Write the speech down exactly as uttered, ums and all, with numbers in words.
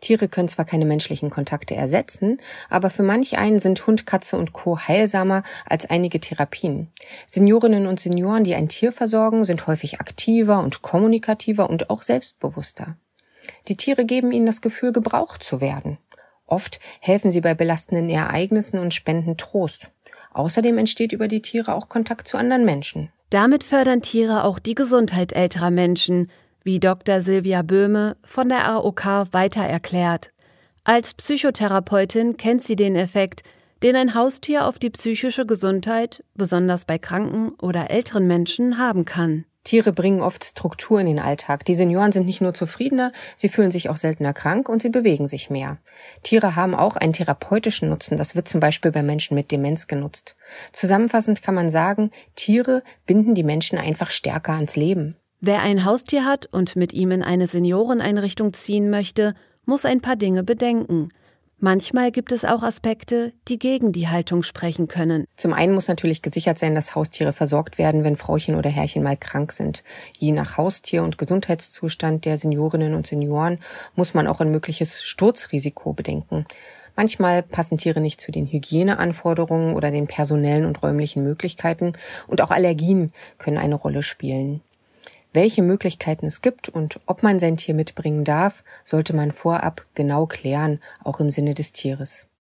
Tiere können zwar keine menschlichen Kontakte ersetzen, aber für manch einen sind Hund, Katze und Co. heilsamer als einige Therapien. Seniorinnen und Senioren, die ein Tier versorgen, sind häufig aktiver und kommunikativer und auch selbstbewusster. Die Tiere geben ihnen das Gefühl, gebraucht zu werden. Oft helfen sie bei belastenden Ereignissen und spenden Trost. Außerdem entsteht über die Tiere auch Kontakt zu anderen Menschen. Damit fördern Tiere auch die Gesundheit älterer Menschen, wie Doktor Silvia Böhme von der A O K weiter erklärt. Als Psychotherapeutin kennt sie den Effekt, den ein Haustier auf die psychische Gesundheit, besonders bei kranken oder älteren Menschen, haben kann. Tiere bringen oft Struktur in den Alltag. Die Senioren sind nicht nur zufriedener, sie fühlen sich auch seltener krank und sie bewegen sich mehr. Tiere haben auch einen therapeutischen Nutzen. Das wird zum Beispiel bei Menschen mit Demenz genutzt. Zusammenfassend kann man sagen, Tiere binden die Menschen einfach stärker ans Leben. Wer ein Haustier hat und mit ihm in eine Senioreneinrichtung ziehen möchte, muss ein paar Dinge bedenken. Manchmal gibt es auch Aspekte, die gegen die Haltung sprechen können. Zum einen muss natürlich gesichert sein, dass Haustiere versorgt werden, wenn Frauchen oder Herrchen mal krank sind. Je nach Haustier und Gesundheitszustand der Seniorinnen und Senioren muss man auch ein mögliches Sturzrisiko bedenken. Manchmal passen Tiere nicht zu den Hygieneanforderungen oder den personellen und räumlichen Möglichkeiten und auch Allergien können eine Rolle spielen. Welche Möglichkeiten es gibt und ob man sein Tier mitbringen darf, sollte man vorab genau klären, auch im Sinne des Tieres.